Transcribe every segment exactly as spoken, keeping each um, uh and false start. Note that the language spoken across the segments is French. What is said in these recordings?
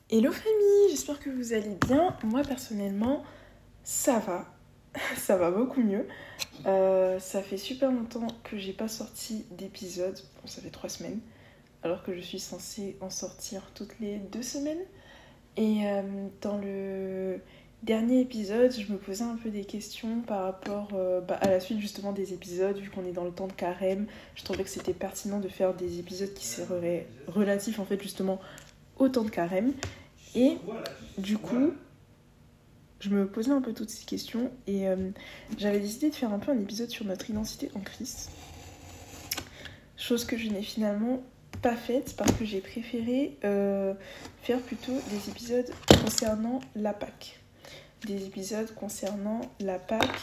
Hello famille, j'espère que vous allez bien. Moi personnellement, ça va, ça va beaucoup mieux. Euh, ça fait super longtemps que j'ai pas sorti d'épisode, bon ça fait trois semaines, alors que je suis censée en sortir toutes les deux semaines. Et euh, dans le dernier épisode, je me posais un peu des questions par rapport euh, bah, à la suite justement des épisodes, vu qu'on est dans le temps de carême. Je trouvais que c'était pertinent de faire des épisodes qui seraient relatifs en fait justement au temps de carême. Et du coup, je me posais un peu toutes ces questions et euh, j'avais décidé de faire un peu un épisode sur notre identité en Christ. Chose que je n'ai finalement pas faite parce que j'ai préféré euh, faire plutôt des épisodes concernant la Pâque. Des épisodes concernant la Pâque,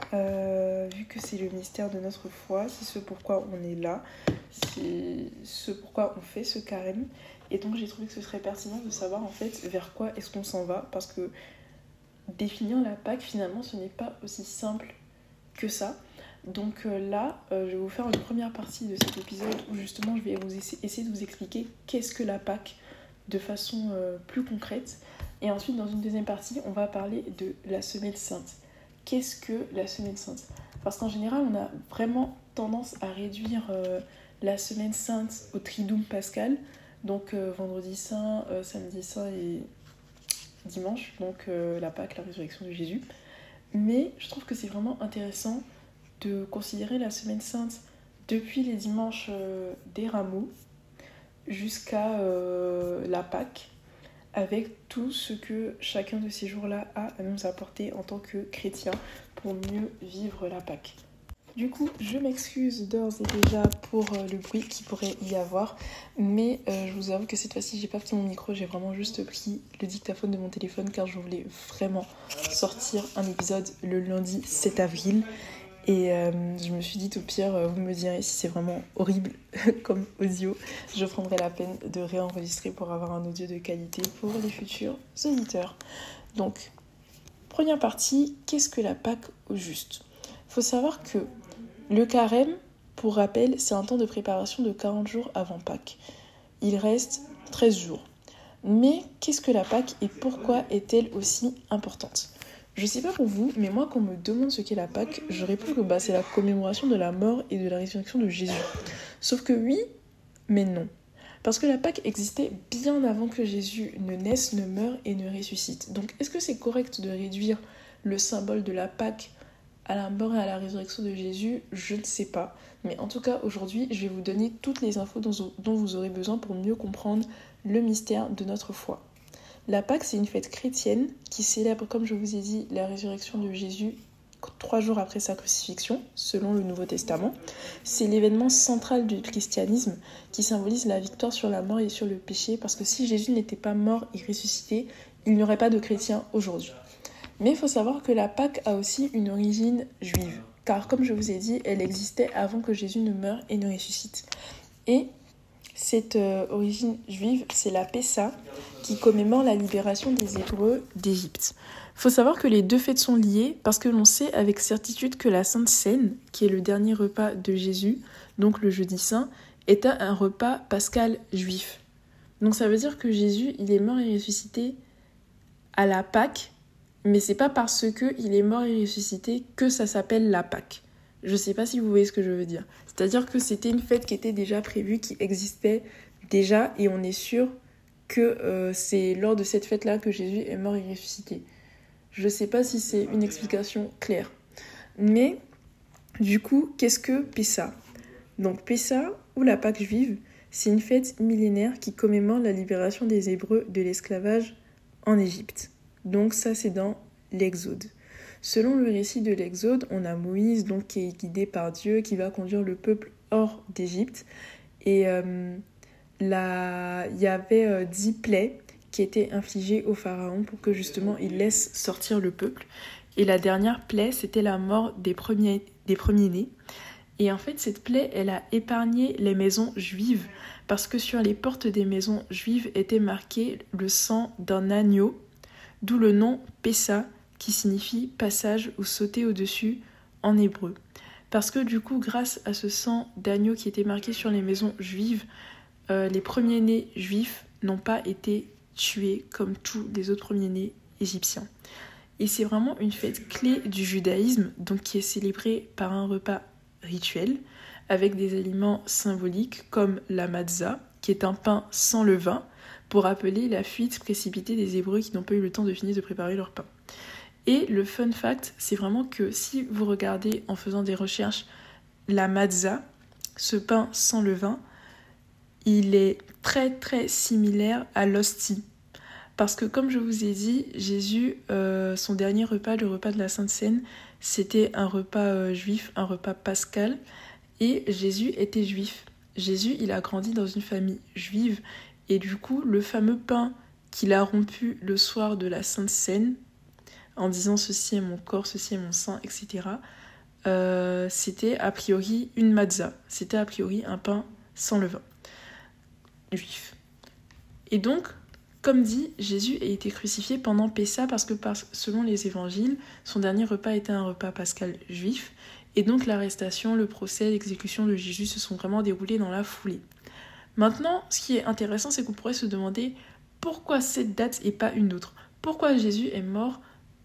euh, vu que c'est le mystère de notre foi, c'est ce pourquoi on est là, c'est ce pourquoi on fait ce carême. Et donc j'ai trouvé que ce serait pertinent de savoir en fait vers quoi est-ce qu'on s'en va, parce que définir la Pâque finalement ce n'est pas aussi simple que ça. Donc euh, là, euh, je vais vous faire une première partie de cet épisode où justement je vais vous essa- essayer de vous expliquer qu'est-ce que la Pâque de façon euh, plus concrète. Et ensuite, dans une deuxième partie, on va parler de la Semaine Sainte. Qu'est-ce que la Semaine Sainte ? Parce qu'en général, on a vraiment tendance à réduire euh, la Semaine Sainte au Triduum Pascal, donc euh, vendredi saint, euh, samedi saint et dimanche, donc euh, la Pâque, la résurrection de Jésus. Mais je trouve que c'est vraiment intéressant de considérer la Semaine Sainte depuis les dimanches euh, des Rameaux jusqu'à euh, la Pâque, avec tout ce que chacun de ces jours-là a à nous apporter en tant que chrétien pour mieux vivre la Pâque. Du coup, je m'excuse d'ores et déjà pour euh, le bruit qu'il pourrait y avoir, mais euh, je vous avoue que cette fois-ci, j'ai pas pris mon micro, j'ai vraiment juste pris le dictaphone de mon téléphone car je voulais vraiment sortir un épisode le lundi sept avril. Et euh, je me suis dit, au pire, euh, vous me direz si c'est vraiment horrible comme audio. Je prendrai la peine de réenregistrer pour avoir un audio de qualité pour les futurs auditeurs. Donc, première partie, qu'est-ce que la Pâque au juste ? Il faut savoir que le carême, pour rappel, c'est un temps de préparation de quarante jours avant Pâques. Il reste treize jours. Mais qu'est-ce que la Pâque et pourquoi est-elle aussi importante ? Je sais pas pour vous, mais moi, quand on me demande ce qu'est la Pâque, je réponds que bah, c'est la commémoration de la mort et de la résurrection de Jésus. Sauf que oui, mais non. Parce que la Pâque existait bien avant que Jésus ne naisse, ne meure et ne ressuscite. Donc, est-ce que c'est correct de réduire le symbole de la Pâque à la mort et à la résurrection de Jésus ? Je ne sais pas. Mais en tout cas, aujourd'hui, je vais vous donner toutes les infos dont, dont vous aurez besoin pour mieux comprendre le mystère de notre foi. La Pâque, c'est une fête chrétienne qui célèbre, comme je vous ai dit, la résurrection de Jésus trois jours après sa crucifixion, selon le Nouveau Testament. C'est l'événement central du christianisme qui symbolise la victoire sur la mort et sur le péché, parce que si Jésus n'était pas mort et ressuscité, il n'y aurait pas de chrétiens aujourd'hui. Mais il faut savoir que la Pâque a aussi une origine juive, car comme je vous ai dit, elle existait avant que Jésus ne meure et ne ressuscite. Et cette euh, origine juive, c'est la Pessa, qui commémore la libération des Hébreux d'Égypte. Il faut savoir que les deux fêtes sont liées parce que l'on sait avec certitude que la Sainte Seine, qui est le dernier repas de Jésus, donc le jeudi saint, est un repas pascal juif. Donc ça veut dire que Jésus, il est mort et ressuscité à la Pâque, mais c'est pas parce qu'il est mort et ressuscité que ça s'appelle la Pâque. Je sais pas si vous voyez ce que je veux dire. C'est-à-dire que c'était une fête qui était déjà prévue, qui existait déjà, et on est sûr que euh, c'est lors de cette fête-là que Jésus est mort et ressuscité. Je sais pas si c'est une explication claire. Mais, du coup, qu'est-ce que Pessa ? Donc Pessa, ou la Pâque juive, c'est une fête millénaire qui commémore la libération des Hébreux de l'esclavage en Égypte. Donc ça, c'est dans l'Exode. Selon le récit de l'Exode, on a Moïse donc, qui est guidé par Dieu, qui va conduire le peuple hors d'Égypte. Et euh, là, il y avait euh, dix plaies qui étaient infligées au pharaon pour que justement il laisse sortir le peuple. Et la dernière plaie, c'était la mort des premiers, des premiers-nés. Et en fait, cette plaie, elle a épargné les maisons juives parce que sur les portes des maisons juives était marqué le sang d'un agneau, d'où le nom Pessa, qui signifie passage ou sauter au-dessus en hébreu. Parce que du coup, grâce à ce sang d'agneau qui était marqué sur les maisons juives, euh, les premiers-nés juifs n'ont pas été tué comme tous les autres premiers-nés égyptiens. Et c'est vraiment une fête clé du judaïsme, donc qui est célébrée par un repas rituel avec des aliments symboliques comme la matzah, qui est un pain sans levain, pour rappeler la fuite précipitée des Hébreux qui n'ont pas eu le temps de finir de préparer leur pain. Et le fun fact, c'est vraiment que si vous regardez en faisant des recherches la matzah, ce pain sans levain, il est très très similaire à l'hostie. Parce que comme je vous ai dit, Jésus, euh, son dernier repas, le repas de la Sainte Seine, c'était un repas euh, juif, un repas pascal, et Jésus était juif. Jésus, il a grandi dans une famille juive, et du coup, le fameux pain qu'il a rompu le soir de la Sainte Seine, en disant « ceci est mon corps, ceci est mon sang », et cetera, euh, c'était a priori une matzah, c'était a priori un pain sans levain, juif. Et donc, comme dit, Jésus a été crucifié pendant Pessa parce que par, selon les évangiles, son dernier repas était un repas pascal juif. Et donc l'arrestation, le procès, l'exécution de Jésus se sont vraiment déroulés dans la foulée. Maintenant, ce qui est intéressant, c'est qu'on pourrait se demander pourquoi cette date et pas une autre. Pourquoi Jésus est mort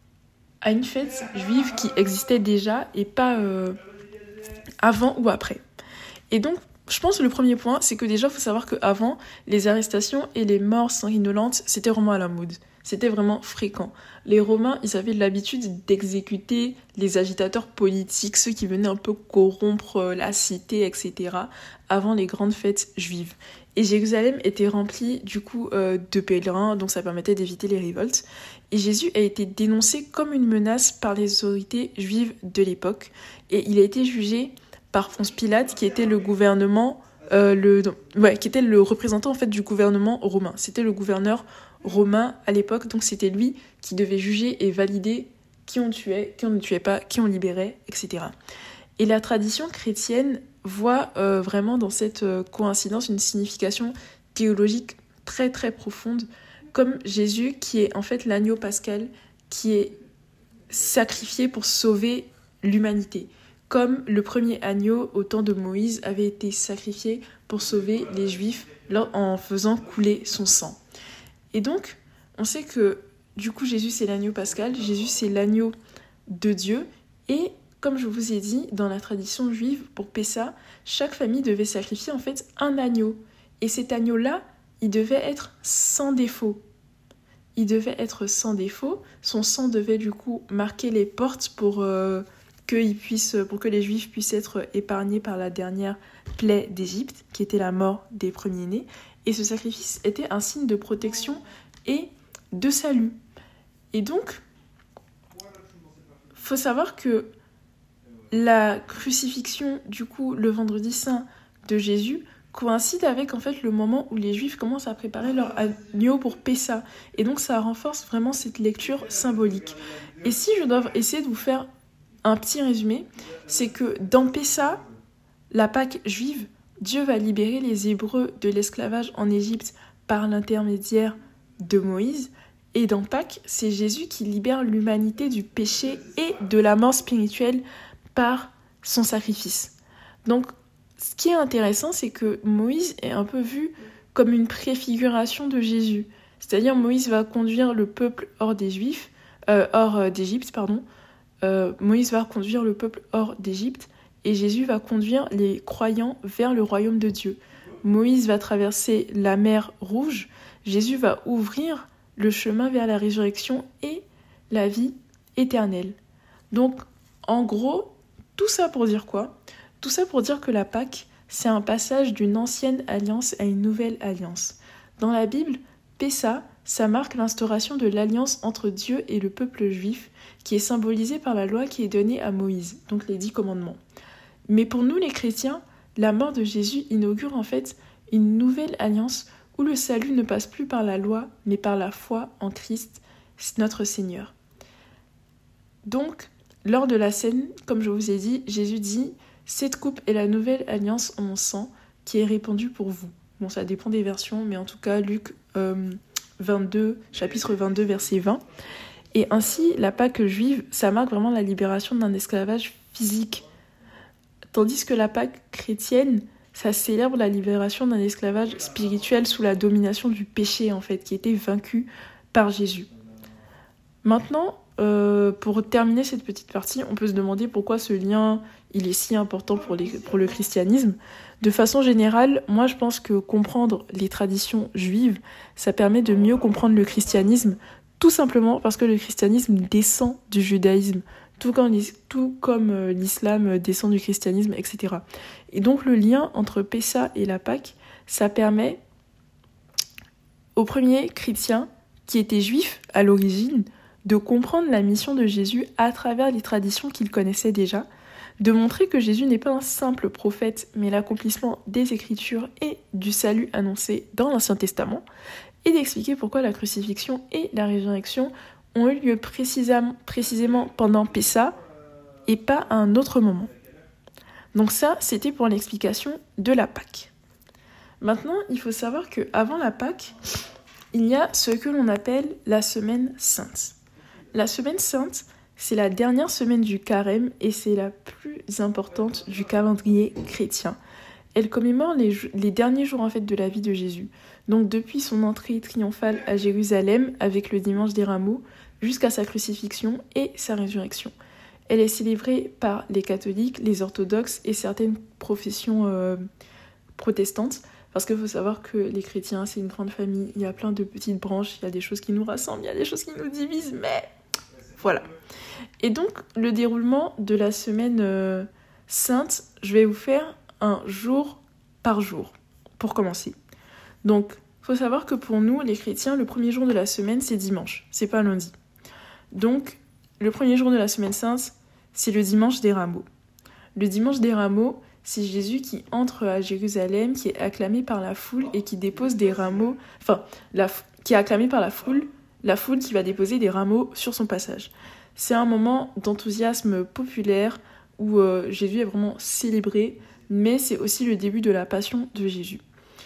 à une fête juive qui existait déjà et pas euh, avant ou après. Et donc, je pense que le premier point, c'est que déjà, il faut savoir qu'avant, les arrestations et les morts sanguinolentes, c'était vraiment à la mode. C'était vraiment fréquent. Les Romains, ils avaient l'habitude d'exécuter les agitateurs politiques, ceux qui venaient un peu corrompre la cité, et cetera, avant les grandes fêtes juives. Et Jérusalem était remplie, du coup, euh, de pèlerins, donc ça permettait d'éviter les révoltes. Et Jésus a été dénoncé comme une menace par les autorités juives de l'époque. Et il a été jugé par Ponce Pilate, qui était le gouvernement, euh, le, ouais, qui était le représentant en fait du gouvernement romain. C'était le gouverneur romain à l'époque, donc c'était lui qui devait juger et valider qui on tuait, qui on ne tuait pas, qui on libérait, et cetera. Et la tradition chrétienne voit euh, vraiment dans cette euh, coïncidence une signification théologique très très profonde, comme Jésus qui est en fait l'agneau pascal qui est sacrifié pour sauver l'humanité. Comme le premier agneau au temps de Moïse avait été sacrifié pour sauver les Juifs en faisant couler son sang. Et donc, on sait que du coup, Jésus c'est l'agneau pascal, Jésus c'est l'agneau de Dieu. Et comme je vous ai dit, dans la tradition juive, pour Pessa, chaque famille devait sacrifier en fait un agneau. Et cet agneau-là, il devait être sans défaut. Il devait être sans défaut. Son sang devait du coup marquer les portes pour... Euh, qu'ils puissent, pour que les Juifs puissent être épargnés par la dernière plaie d'Égypte, qui était la mort des premiers-nés. Et ce sacrifice était un signe de protection et de salut. Et donc, il faut savoir que la crucifixion, du coup, le vendredi saint de Jésus, coïncide avec en fait le moment où les Juifs commencent à préparer leur agneau pour Pessa. Et donc, ça renforce vraiment cette lecture symbolique. Et si je dois essayer de vous faire un petit résumé, c'est que dans Pessa, la Pâque juive, Dieu va libérer les Hébreux de l'esclavage en Égypte par l'intermédiaire de Moïse. Et dans Pâques, c'est Jésus qui libère l'humanité du péché et de la mort spirituelle par son sacrifice. Donc, ce qui est intéressant, c'est que Moïse est un peu vu comme une préfiguration de Jésus. C'est-à-dire, Moïse va conduire le peuple hors des Juifs, euh, hors d'Égypte, pardon, Euh, Moïse va conduire le peuple hors d'Égypte et Jésus va conduire les croyants vers le royaume de Dieu. Moïse va traverser la mer Rouge, Jésus va ouvrir le chemin vers la résurrection et la vie éternelle. Donc, en gros, tout ça pour dire quoi ? Tout ça pour dire que la Pâque, c'est un passage d'une ancienne alliance à une nouvelle alliance. Dans la Bible, Pessa, ça marque l'instauration de l'alliance entre Dieu et le peuple juif, qui est symbolisée par la loi qui est donnée à Moïse, donc les dix commandements. Mais pour nous les chrétiens, la mort de Jésus inaugure en fait une nouvelle alliance où le salut ne passe plus par la loi, mais par la foi en Christ, notre Seigneur. Donc, lors de la scène, comme je vous ai dit, Jésus dit « Cette coupe est la nouvelle alliance en mon sang, qui est répandue pour vous. » Bon, ça dépend des versions, mais en tout cas, Luc euh, vingt-deux, chapitre vingt-deux, verset vingt. Et ainsi, la Pâque juive, ça marque vraiment la libération d'un esclavage physique. Tandis que la Pâque chrétienne, ça célèbre la libération d'un esclavage spirituel sous la domination du péché, en fait, qui était vaincu par Jésus. Maintenant, euh, pour terminer cette petite partie, on peut se demander pourquoi ce lien il est si important pour, les, pour le christianisme. De façon générale, moi je pense que comprendre les traditions juives, ça permet de mieux comprendre le christianisme, tout simplement parce que le christianisme descend du judaïsme, tout comme, tout comme l'islam descend du christianisme, et cetera. Et donc le lien entre Pessa et la Pâque, ça permet aux premiers chrétiens qui étaient juifs à l'origine de comprendre la mission de Jésus à travers les traditions qu'ils connaissaient déjà, de montrer que Jésus n'est pas un simple prophète, mais l'accomplissement des Écritures et du salut annoncé dans l'Ancien Testament, et d'expliquer pourquoi la crucifixion et la résurrection ont eu lieu précisément, précisément pendant Pessa et pas à un autre moment. Donc ça, c'était pour l'explication de la Pâque. Maintenant, il faut savoir qu'avant la Pâque, il y a ce que l'on appelle la Semaine Sainte. La Semaine Sainte, c'est la dernière semaine du Carême et c'est la plus importante du calendrier chrétien. Elle commémore les, les derniers jours en fait de la vie de Jésus. Donc depuis son entrée triomphale à Jérusalem avec le dimanche des Rameaux jusqu'à sa crucifixion et sa résurrection. Elle est célébrée par les catholiques, les orthodoxes et certaines professions euh, protestantes. Parce qu'il faut savoir que les chrétiens, c'est une grande famille. Il y a plein de petites branches, il y a des choses qui nous rassemblent, il y a des choses qui nous divisent, mais voilà. Et donc, le déroulement de la semaine euh, sainte, je vais vous faire un jour par jour, pour commencer. Donc, il faut savoir que pour nous, les chrétiens, le premier jour de la semaine, c'est dimanche, c'est pas lundi. Donc, le premier jour de la semaine sainte, c'est le dimanche des Rameaux. Le dimanche des Rameaux, c'est Jésus qui entre à Jérusalem, qui est acclamé par la foule et qui dépose des rameaux, enfin, la, qui est acclamé par la foule, la foule qui va déposer des rameaux sur son passage. C'est un moment d'enthousiasme populaire où euh, Jésus est vraiment célébré, mais c'est aussi le début de la passion de Jésus.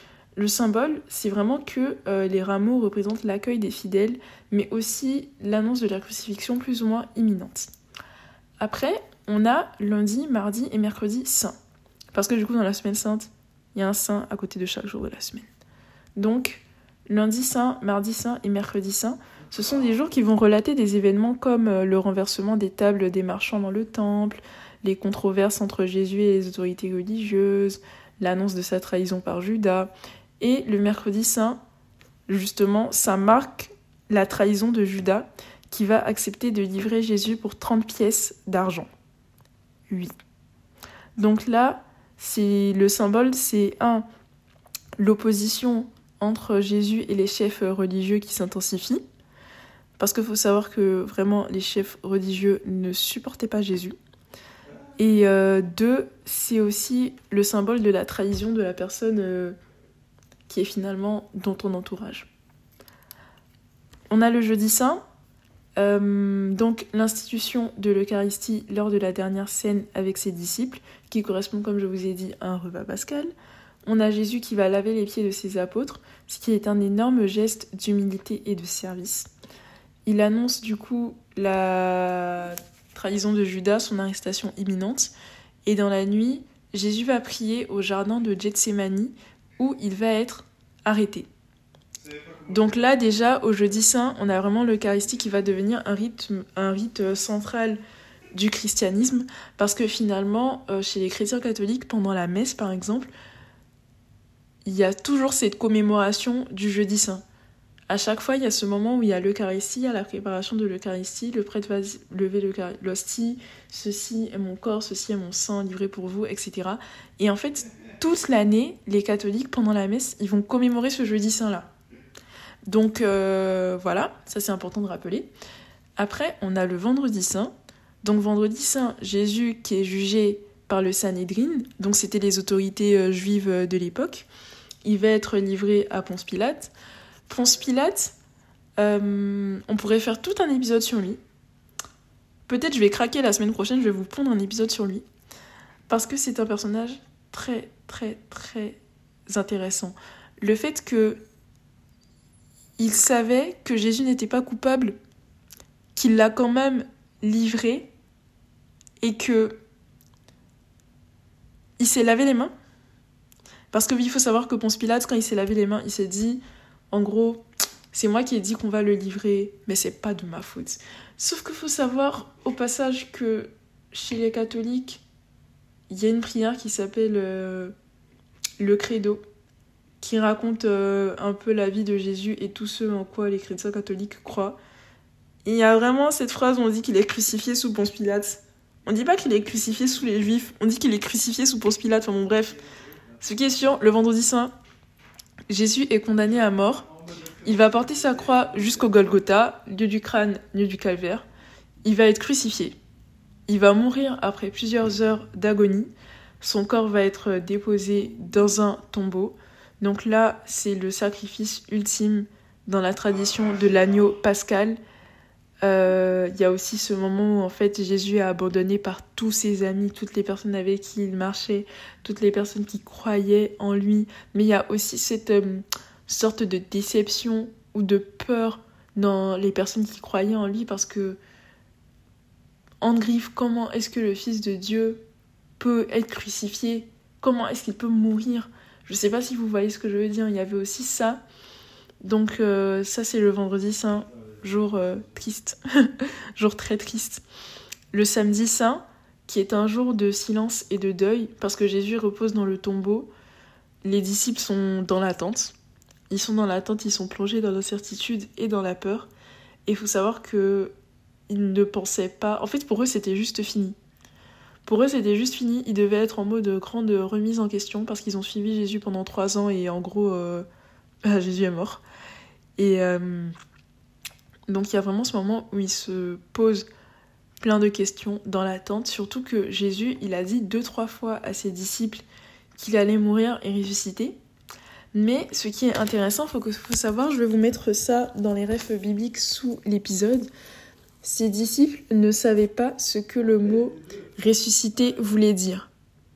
Le symbole, c'est vraiment que euh, les rameaux représentent l'accueil des fidèles, mais aussi l'annonce de la crucifixion plus ou moins imminente. Après, on a lundi, mardi et mercredi saints. Parce que du coup, dans la semaine sainte, il y a un saint à côté de chaque jour de la semaine. Donc, lundi saint, mardi saint et mercredi saint, ce sont des jours qui vont relater des événements comme le renversement des tables des marchands dans le temple, les controverses entre Jésus et les autorités religieuses, l'annonce de sa trahison par Judas. Et le mercredi saint, justement, ça marque la trahison de Judas qui va accepter de livrer Jésus pour trente pièces d'argent. Oui. Donc là, c'est, le symbole, c'est un, l'opposition entre Jésus et les chefs religieux qui s'intensifie. Parce qu'il faut savoir que vraiment, les chefs religieux ne supportaient pas Jésus. Et euh, deux, c'est aussi le symbole de la trahison de la personne euh, qui est finalement dans ton entourage. On a le jeudi saint, euh, donc l'institution de l'Eucharistie lors de la dernière scène avec ses disciples, qui correspond, comme je vous ai dit, à un repas pascal. On a Jésus qui va laver les pieds de ses apôtres, ce qui est un énorme geste d'humilité et de service. Il annonce du coup la trahison de Judas, son arrestation imminente, et dans la nuit, Jésus va prier au jardin de Gethsémani, où il va être arrêté. Donc là, déjà, au jeudi saint, on a vraiment l'Eucharistie qui va devenir un rite, un rite central du christianisme, parce que finalement, euh, chez les chrétiens catholiques, pendant la messe, par exemple, il y a toujours cette commémoration du jeudi saint. À chaque fois, il y a ce moment où il y a l'Eucharistie, il y a la préparation de l'Eucharistie, le prêtre va lever l'hostie, ceci est mon corps, ceci est mon sang livré pour vous, et cetera. Et en fait, toute l'année, les catholiques, pendant la messe, ils vont commémorer ce jeudi saint-là. Donc euh, voilà, ça c'est important de rappeler. Après, on a le vendredi saint. Donc vendredi saint, Jésus qui est jugé par le Sanhédrin, donc c'était les autorités euh, juives de l'époque, il va être livré à Ponce Pilate. Ponce Pilate, euh, on pourrait faire tout un épisode sur lui. Peut-être je vais craquer la semaine prochaine, je vais vous pondre un épisode sur lui. Parce que c'est un personnage très, très, très intéressant. Le fait que il savait que Jésus n'était pas coupable, qu'il l'a quand même livré, et que il s'est lavé les mains. Parce qu'il faut savoir que Ponce Pilate, quand il s'est lavé les mains, il s'est dit, en gros, c'est moi qui ai dit qu'on va le livrer, mais c'est pas de ma faute. Sauf qu'il faut savoir, au passage, que chez les catholiques, il y a une prière qui s'appelle euh, le Credo, qui raconte euh, un peu la vie de Jésus et tout ce en quoi les chrétiens catholiques croient. Et il y a vraiment cette phrase où on dit qu'il est crucifié sous Ponce Pilate. On dit pas qu'il est crucifié sous les Juifs, on dit qu'il est crucifié sous Ponce Pilate. Enfin bon, bref. Ce qui est sûr, le vendredi saint, Jésus est condamné à mort. Il va porter sa croix jusqu'au Golgotha, lieu du crâne, lieu du calvaire. Il va être crucifié. Il va mourir après plusieurs heures d'agonie. Son corps va être déposé dans un tombeau. Donc là, c'est le sacrifice ultime dans la tradition de l'agneau pascal. Euh, il y a aussi ce moment où en fait Jésus est abandonné par tous ses amis, toutes les personnes avec qui il marchait, toutes les personnes qui croyaient en lui. Mais il y a aussi cette euh, sorte de déception ou de peur dans les personnes qui croyaient en lui, parce que en griffe, comment est-ce que le Fils de Dieu peut être crucifié? Comment est-ce qu'il peut mourir? Je sais pas si vous voyez ce que je veux dire. Il y avait aussi ça. Donc euh, ça, c'est le vendredi saint, jour euh, triste, jour très triste. Le samedi saint, qui est un jour de silence et de deuil, parce que Jésus repose dans le tombeau. Les disciples sont dans l'attente. Ils sont dans l'attente, ils sont plongés dans l'incertitude et dans la peur. Et il faut savoir que ils ne pensaient pas... En fait, pour eux, c'était juste fini. Pour eux, c'était juste fini. Ils devaient être en mode grande remise en question parce qu'ils ont suivi Jésus pendant trois ans et en gros, euh, bah, Jésus est mort. Et euh, donc, il y a vraiment ce moment où ils se posent plein de questions dans l'attente. Surtout que Jésus, il a dit deux, trois fois à ses disciples qu'il allait mourir et ressusciter. Mais ce qui est intéressant, il faut, faut savoir, je vais vous mettre ça dans les refs bibliques sous l'épisode. Ses disciples ne savaient pas ce que le mot « ressusciter » voulait dire.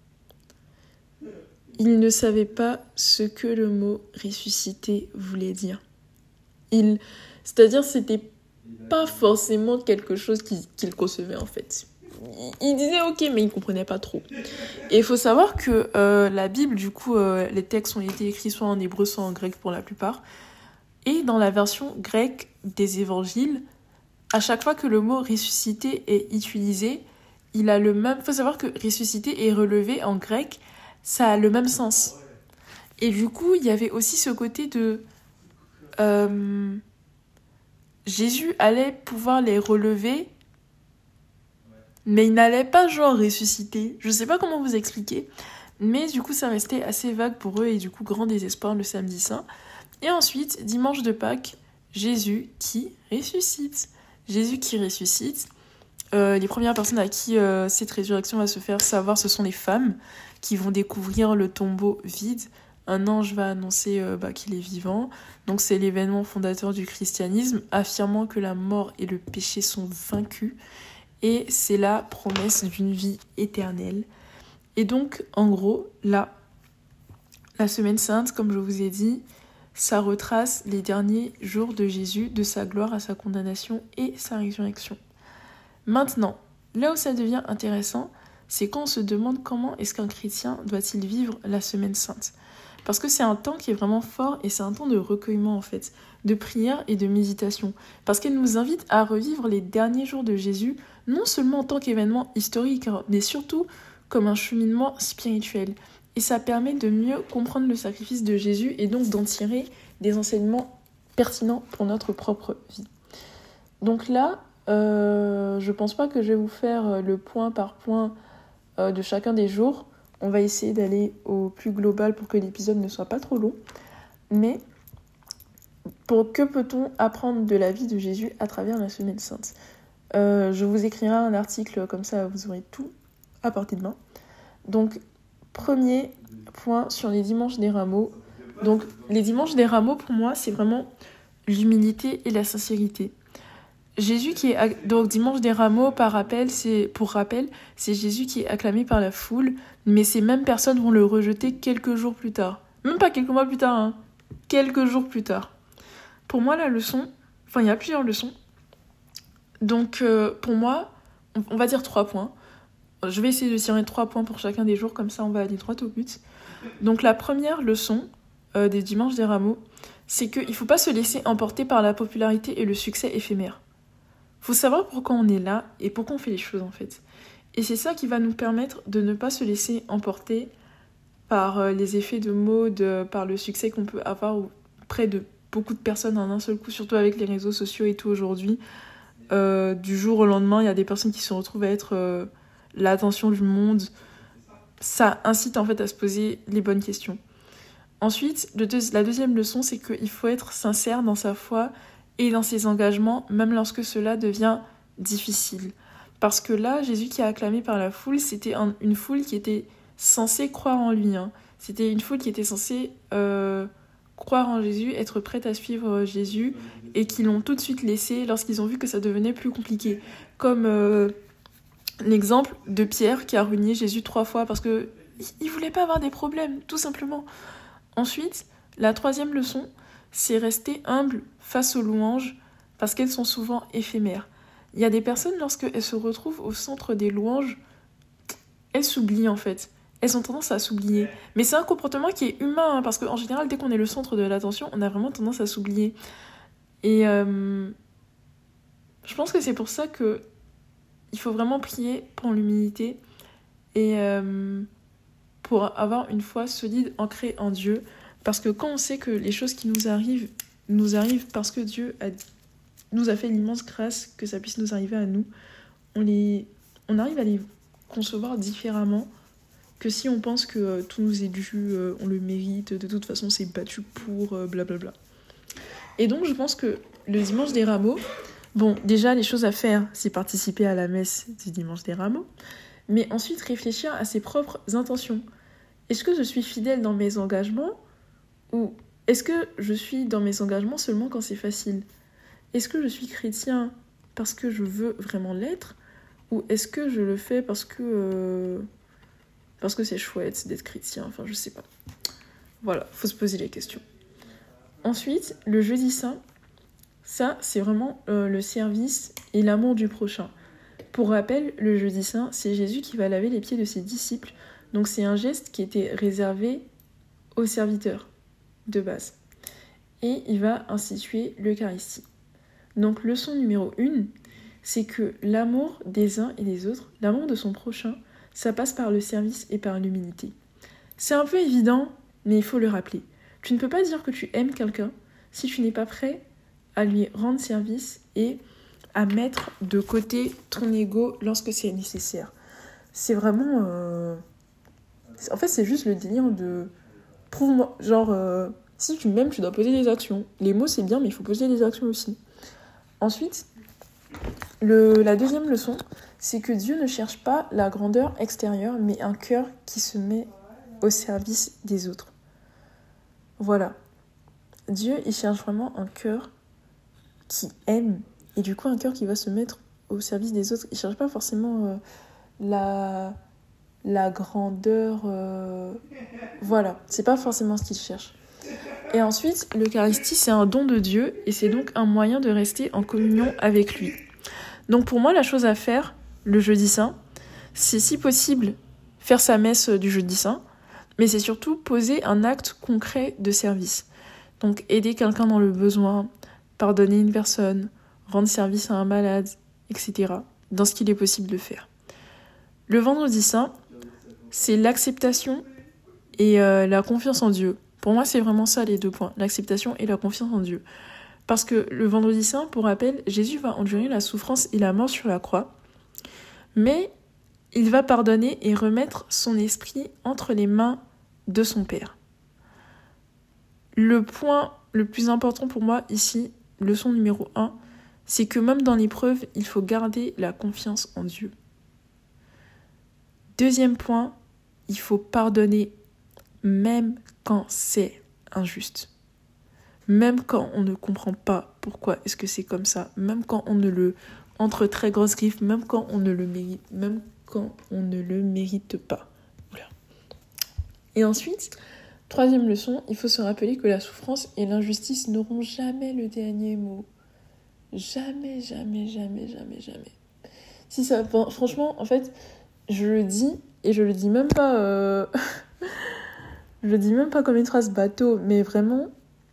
Ils ne savaient pas ce que le mot « ressusciter » voulait dire. Ils... C'est-à-dire, c'était pas forcément quelque chose qu'ils, qu'ils concevaient, en fait. Ils disaient « ok », mais ils ne comprenaient pas trop. Et il faut savoir que euh, la Bible, du coup, euh, les textes ont été écrits soit en hébreu, soit en grec pour la plupart. Et dans la version grecque des évangiles, à chaque fois que le mot « ressusciter » est utilisé, il a le même... Il faut savoir que « ressusciter » et « relever » en grec, ça a le même sens. Et du coup, il y avait aussi ce côté de... Euh, Jésus allait pouvoir les relever, mais il n'allait pas genre ressusciter. Je sais pas comment vous expliquer, mais du coup, ça restait assez vague pour eux et du coup, grand désespoir le samedi saint. Et ensuite, dimanche de Pâques, Jésus qui ressuscite. Jésus qui ressuscite. Euh, les premières personnes à qui euh, cette résurrection va se faire savoir, ce sont les femmes qui vont découvrir le tombeau vide. Un ange va annoncer euh, bah, qu'il est vivant. Donc c'est l'événement fondateur du christianisme, affirmant que la mort et le péché sont vaincus. Et c'est la promesse d'une vie éternelle. Et donc, en gros, là, la semaine sainte, comme je vous ai dit, ça retrace les derniers jours de Jésus, de sa gloire à sa condamnation et sa résurrection. Maintenant, là où ça devient intéressant, c'est quand on se demande comment est-ce qu'un chrétien doit-il vivre la semaine sainte. Parce que c'est un temps qui est vraiment fort et c'est un temps de recueillement en fait, de prière et de méditation. Parce qu'elle nous invite à revivre les derniers jours de Jésus, non seulement en tant qu'événement historique, mais surtout comme un cheminement spirituel. Et ça permet de mieux comprendre le sacrifice de Jésus et donc d'en tirer des enseignements pertinents pour notre propre vie. Donc là, euh, je pense pas que je vais vous faire le point par point euh, de chacun des jours. On va essayer d'aller au plus global pour que l'épisode ne soit pas trop long. Mais pour que peut-on apprendre de la vie de Jésus à travers la semaine sainte ? euh, Je vous écrirai un article, comme ça vous aurez tout à portée de main. Donc, premier point sur les dimanches des rameaux. Donc, les dimanches des rameaux, pour moi, c'est vraiment l'humilité et la sincérité. Jésus qui est... Donc, dimanche des rameaux, par rappel, c'est... pour rappel, c'est Jésus qui est acclamé par la foule, mais ces mêmes personnes vont le rejeter quelques jours plus tard. Même pas quelques mois plus tard, hein. Quelques jours plus tard. Pour moi, la leçon... Enfin, il y a plusieurs leçons. Donc, euh, pour moi, on va dire trois points. Je vais essayer de tirer trois points pour chacun des jours, comme ça on va aller droit au but. Donc la première leçon euh, des Dimanches des Rameaux, c'est qu'il ne faut pas se laisser emporter par la popularité et le succès éphémère. Il faut savoir pourquoi on est là et pourquoi on fait les choses en fait. Et c'est ça qui va nous permettre de ne pas se laisser emporter par euh, les effets de mode, euh, par le succès qu'on peut avoir auprès de beaucoup de personnes en un seul coup, surtout avec les réseaux sociaux et tout aujourd'hui. Euh, du jour au lendemain, il y a des personnes qui se retrouvent à être euh, l'attention du monde. Ça incite en fait à se poser les bonnes questions. Ensuite, le deux- la deuxième leçon, c'est qu'il faut être sincère dans sa foi et dans ses engagements, même lorsque cela devient difficile. Parce que là, Jésus qui est acclamé par la foule, c'était un- une foule qui était censée croire en lui. Hein. C'était une foule qui était censée euh, croire en Jésus, être prête à suivre Jésus, et qui l'ont tout de suite laissé lorsqu'ils ont vu que ça devenait plus compliqué. Comme euh, l'exemple de Pierre qui a renié Jésus trois fois parce qu'il ne voulait pas avoir des problèmes, tout simplement. Ensuite, la troisième leçon, c'est rester humble face aux louanges parce qu'elles sont souvent éphémères. Il y a des personnes, lorsqu'elles se retrouvent au centre des louanges, elles s'oublient en fait. Elles ont tendance à s'oublier. Mais c'est un comportement qui est humain, hein, parce qu'en général, dès qu'on est le centre de l'attention, on a vraiment tendance à s'oublier. Et euh, je pense que c'est pour ça que il faut vraiment prier pour l'humilité et euh, pour avoir une foi solide, ancrée en Dieu. Parce que quand on sait que les choses qui nous arrivent, nous arrivent parce que Dieu a, nous a fait l'immense grâce que ça puisse nous arriver à nous, on, les, on arrive à les concevoir différemment que si on pense que euh, tout nous est dû, euh, on le mérite, de toute façon c'est battu pour, euh, blablabla. Et donc je pense que le Dimanche des Rameaux, bon, déjà les choses à faire, c'est participer à la messe du Dimanche des Rameaux, mais ensuite réfléchir à ses propres intentions. Est-ce que je suis fidèle dans mes engagements ou est-ce que je suis dans mes engagements seulement quand c'est facile ? Est-ce que je suis chrétien parce que je veux vraiment l'être ou est-ce que je le fais parce que... Euh... Parce que c'est chouette d'être chrétien, enfin je sais pas. Voilà, faut se poser les questions. Ensuite, le jeudi saint, ça c'est vraiment euh, le service et l'amour du prochain. Pour rappel, le jeudi saint, c'est Jésus qui va laver les pieds de ses disciples, donc c'est un geste qui était réservé aux serviteurs de base. Et il va instituer l'Eucharistie. Donc leçon numéro un, c'est que l'amour des uns et des autres, l'amour de son prochain, ça passe par le service et par l'humilité. C'est un peu évident, mais il faut le rappeler. Tu ne peux pas dire que tu aimes quelqu'un si tu n'es pas prêt à lui rendre service et à mettre de côté ton ego lorsque c'est nécessaire. C'est vraiment... Euh... En fait, c'est juste le délire de... Prouve-moi, genre, euh... si tu m'aimes, tu dois poser des actions. Les mots, c'est bien, mais il faut poser des actions aussi. Ensuite, le... la deuxième leçon, c'est que Dieu ne cherche pas la grandeur extérieure, mais un cœur qui se met au service des autres. Voilà. Dieu, il cherche vraiment un cœur qui aime, et du coup un cœur qui va se mettre au service des autres. Il cherche pas forcément euh, la, la grandeur... Euh... Voilà, c'est pas forcément ce qu'il cherche. Et ensuite, l'Eucharistie, c'est un don de Dieu, et c'est donc un moyen de rester en communion avec lui. Donc pour moi, la chose à faire, le jeudi saint, c'est si possible faire sa messe du jeudi saint, mais c'est surtout poser un acte concret de service. Donc aider quelqu'un dans le besoin, pardonner une personne, rendre service à un malade, et cetera, dans ce qu'il est possible de faire. Le vendredi saint, c'est l'acceptation et euh, la confiance en Dieu. Pour moi, c'est vraiment ça les deux points, l'acceptation et la confiance en Dieu. Parce que le vendredi saint, pour rappel, Jésus va endurer la souffrance et la mort sur la croix, mais il va pardonner et remettre son esprit entre les mains de son Père. Le point le plus important pour moi ici, leçon numéro un, c'est que même dans l'épreuve, il faut garder la confiance en Dieu. Deuxième point, il faut pardonner même quand c'est injuste. Même quand on ne comprend pas pourquoi est-ce que c'est comme ça, même quand on ne le, entre très grosses griffes, même quand on ne le mérite, même quand on ne le mérite pas. Voilà. Et ensuite, troisième leçon, il faut se rappeler que la souffrance et l'injustice n'auront jamais le dernier mot. Jamais, jamais, jamais, jamais, jamais. Si ça, franchement, en fait, je le dis, et je le dis même pas... Euh... Je le dis même pas comme une phrase bateau, mais vraiment,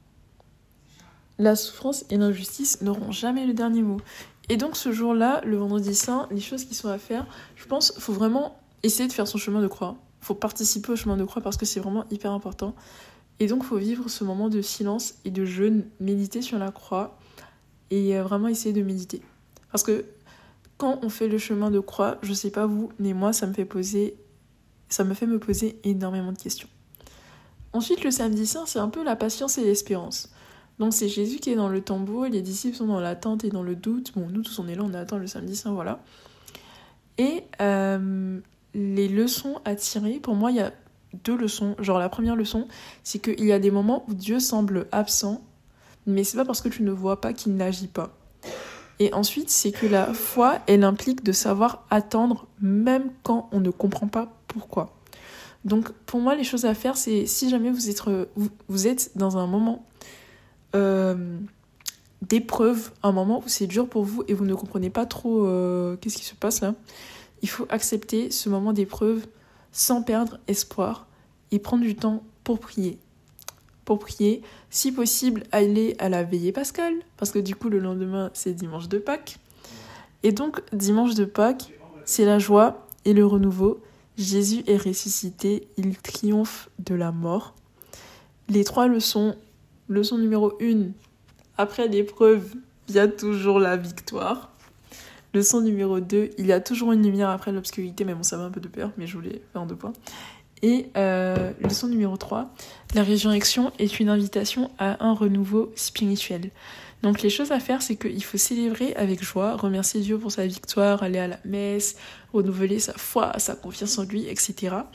la souffrance et l'injustice n'auront jamais le dernier mot. Et donc ce jour-là, le vendredi saint, les choses qui sont à faire, je pense qu'il faut vraiment essayer de faire son chemin de croix. Il faut participer au chemin de croix parce que c'est vraiment hyper important. Et donc il faut vivre ce moment de silence et de jeûne, méditer sur la croix et vraiment essayer de méditer. Parce que quand on fait le chemin de croix, je sais pas vous, mais moi ça me fait poser, ça me fait me poser énormément de questions. Ensuite, le samedi saint, c'est un peu la patience et l'espérance. Donc c'est Jésus qui est dans le tombeau, les disciples sont dans l'attente et dans le doute. Bon, nous tous on est là, on attend le samedi saint, voilà. Et euh, les leçons à tirer, pour moi il y a deux leçons. Genre la première leçon, c'est qu'il y a des moments où Dieu semble absent, mais c'est pas parce que tu ne vois pas qu'il n'agit pas. Et ensuite, c'est que la foi, elle implique de savoir attendre même quand on ne comprend pas pourquoi. Donc pour moi, les choses à faire, c'est si jamais vous êtes, vous, vous êtes dans un moment euh, d'épreuve, un moment où c'est dur pour vous et vous ne comprenez pas trop euh, qu'est-ce qui se passe là, il faut accepter ce moment d'épreuve sans perdre espoir et prendre du temps pour prier. Pour prier, si possible, aller à la veillée pascale, parce que du coup, le lendemain, c'est dimanche de Pâques. Et donc, dimanche de Pâques, c'est la joie et le renouveau. Jésus est ressuscité, il triomphe de la mort. Les trois leçons. Leçon numéro une, après l'épreuve, il y a toujours la victoire. Leçon numéro deux, il y a toujours une lumière après l'obscurité, mais bon, ça va un peu de peur, mais je voulais faire en deux points. Et euh, leçon numéro trois, la résurrection est une invitation à un renouveau spirituel. Donc les choses à faire, c'est qu'il faut célébrer avec joie, remercier Dieu pour sa victoire, aller à la messe, renouveler sa foi, sa confiance en lui, et cetera.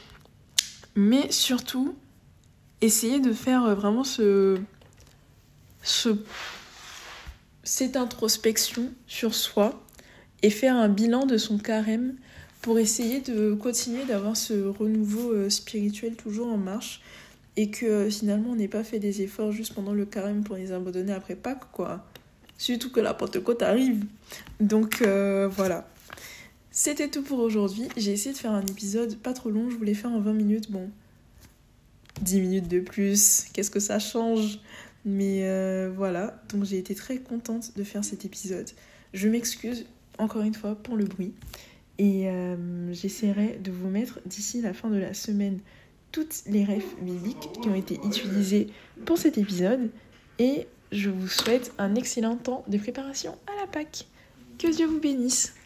Mais surtout, essayer de faire vraiment ce, ce, cette introspection sur soi et faire un bilan de son carême pour essayer de continuer d'avoir ce renouveau euh, spirituel toujours en marche et que euh, finalement on n'ait pas fait des efforts juste pendant le carême pour les abandonner après Pâques, quoi. Surtout que la Pentecôte arrive. Donc euh, voilà. C'était tout pour aujourd'hui. J'ai essayé de faire un épisode pas trop long, je voulais faire en vingt minutes. Bon, dix minutes de plus, qu'est-ce que ça change ? Mais euh, voilà, donc j'ai été très contente de faire cet épisode. Je m'excuse encore une fois pour le bruit. Et euh, j'essaierai de vous mettre d'ici la fin de la semaine toutes les refs bibliques qui ont été utilisées pour cet épisode. Et je vous souhaite un excellent temps de préparation à la Pâques. Que Dieu vous bénisse.